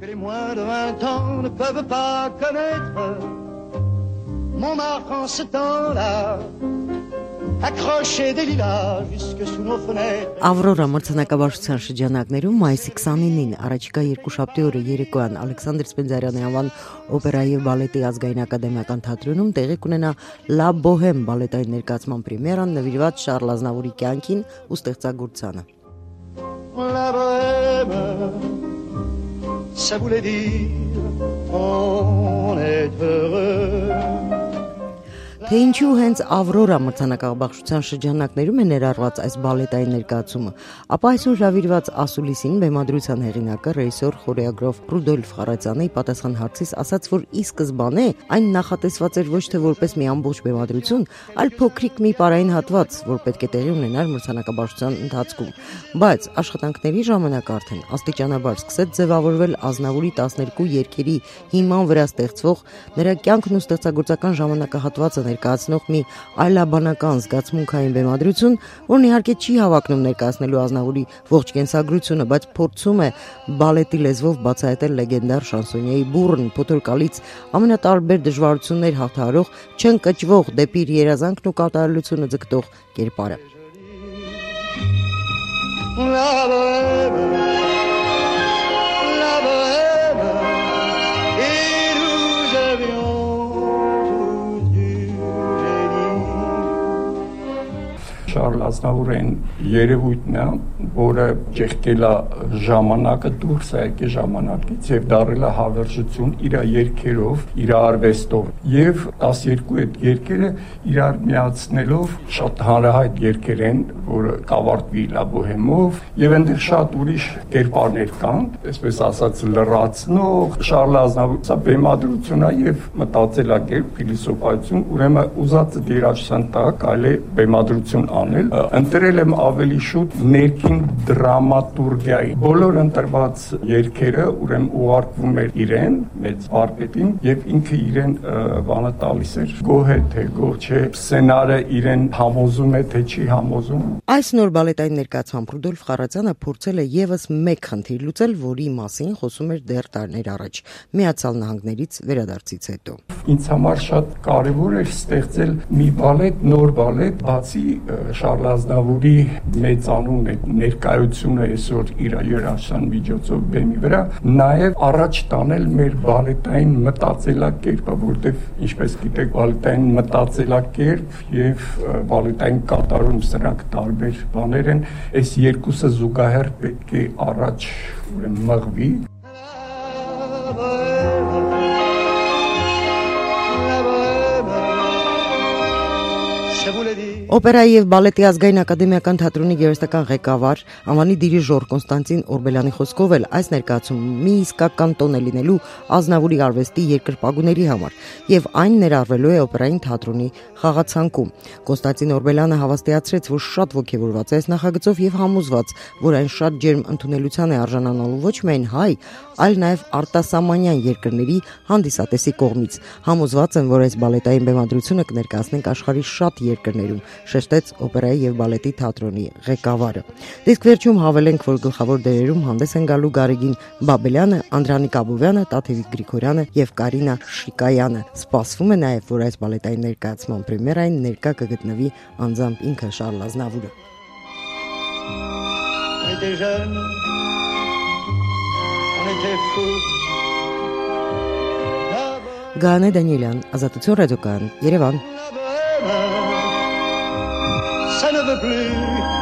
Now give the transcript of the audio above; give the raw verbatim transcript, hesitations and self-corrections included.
Que les moins de vingt ans ne peuvent pas connaître Montmartre en ce temps-là accroché des lilas jusque sous nos fenêtres. Ավրորա մրցանակաբաշխության շրջանակներում մայիսի քսանինին առաջիկա երկուշաբթի օրը երեկոյան Ալեքսանդր Սպենդիարյանի անվան օպերայի եւ բալետի ազգային ակադեմիական թատրոնում տեղի կունենա Լա Բոհեմ բալետային ներկայացման պրեմիերան նվիրված Շարլ Ազնավուրի կյանքին ու ստեղծագործությանը։ La Bohème, ça voulait dire on est heureux. Թե ինչու հենց Ավրորա մրցանակաբաշխության շրջանակներում է ներառված այս բալետային ներկայացումը, ապա այսօր հրավիրված ասուլիսին բեմադրության հեղինակը ռեժիսոր խորեոգրաֆ Ռուդոլֆ Խարացյանը պատասխան հարցից ասաց, որ ի սկզբանե այն նախատեսված էր ոչ թե որպես մի ամբողջ բեմադրություն, այլ փոքրիկ մի պարային հատված, որ պետք է տեղի ունենար մրցանակաբաշխության ընթացքում, բայց աշխատանքների ժամանակ արդեն աստիճանաբար սկսեց ձևավորվել Ազնավուրի տասներկու երգերի հիման վրա ստեղծվող նրա կյանքն ու ստեղծագործական ժամանակահատվածը ներկայացնող մի այլաբանական զգացմունքային բեմադրություն, որն իհարկե չի հավակնում ներկայացնելու Ազնավուրի ողջ կենսագրությունը, բայց փորձում է բալետի լեզվով բացահայտել լեգենդար շանսոնիեի բուռն, փոթորկալից ամենատարբեր դժվարություններ հաղթահարող, չընկճվող դեպի իր երազանքն ու կատարելությունը ձգտող կերպարը։ La Bohème, la Bohème, et nous avions tous du génie. Շարլ Ազնավուրին երևույթն է, որը ճեղքել է ժամանակը դուրս է եկել ժամանակից եւ դարել է հավերժություն իր երգերով, իր արվեստով եւ տասներկու այդ երգերը իրար միացնելով շատ հանրահայտ երգեր են, որը կավարտվի Լա Բոհեմով եւ այնտեղ շատ ուրիշ կերպարներ կան, այսպես ասած լրացնող Շարլ Ազնավուրը սա բեմադրություն է եւ մտածելակերպ, փիլիսոփայություն, ուրեմն ուզած դերաշրջան տակ այլ է բեմադրություն անել, ընտրել եմ ավելի շուտ ներքին դրամատուրգիայի։ Բոլոր ընտրված երգերը ուրեմն ուղարկվում էր իրեն, մեծ վարպետին, եւ ինքը իրեն բանը տալիս էր գոհ է թե գոհ չէ, սցենարը իրեն համոզում է թե չի համոզում։ Այս նոր բալետային ներկայացմամբ Ռուդոլֆ Խարացյանը փորձել է եւս մեկ խնդիր լուծել, որի մասին խոսում էր դեռ տարիներ առաջ՝ Միացյալ Նահանգներից վերադարձից հետո։ Ինձ համար շատ կարեւոր էր ստեղծել մի բալետ, նոր բալետ, բացի Շարլ Ազնավուրի մեծանուն է ներկայությունը այսօր իր երաժշտության միջոցով բեմի վրա, նաև առաջ տանել մեր բալետային մտածելակերպը, որտեղ ինչպես գիտեք, բալետային մտածելակերպ եւ բալետային կատարում սրանք տարբեր բաներ են, այս երկուսը զուգահեռ պետք է առաջ մղվի։ Օպերայի եւ բալետի ազգային ակադեմիական թատրոնի գեղեցկական ղեկավար անվանի դիրիժոր Կոնստանտին Օրբելյանի խոսքով էլ այս ներկայացումը մի իսկական տոն է լինելու Ազնավուրի արվեստի երկրպագուների համար եւ այն ներառվելու է օպերային թատրոնի խաղացանկում։ Կոնստանտին Օրբելյանը հավաստիացրեց, որ շատ ողջավորված է այս նախագծով եւ համոզված, որ այն շատ ջերմ ընդունելության է արժանանալու ոչ միայն հայ, այլ նաեւ արտասահմանյան երկրների հանդիսատեսի կողմից։ Համոզված եմ, որ այս բալետային բեմադրությունը կներկայացնենք աշխարհի շատ երկրներում, շեշտեց օպերայի եւ բալետի թատրոնի ղեկավարը։ Իսկ վերջում հավելենք, որ գլխավոր դերերում հանդես են գալու Գարեգին Բաբելյանը, Անդրանիկ Աբովյանը, Տաթևիկ Գրիգորյանը եւ Կարինա Շիկայանը։ Սպասվում է նաեւ, որ այս բալետային ներկայացման պրեմիերային ներկա կգտնվի անձամբ ինքը Շարլ Ազնավուրը։ Գանե Դանիելյան, Ազատություն ռադիոկայան, Երևան։ Ça ne veut plus